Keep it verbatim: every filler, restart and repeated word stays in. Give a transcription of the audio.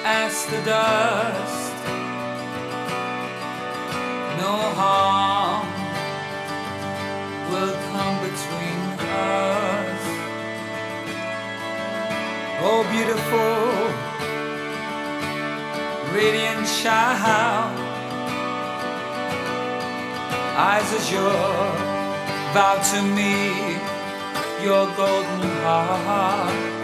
as the dust. No harm will come between us. Oh, beautiful, radiant child, eyes azure, vow to me your golden heart.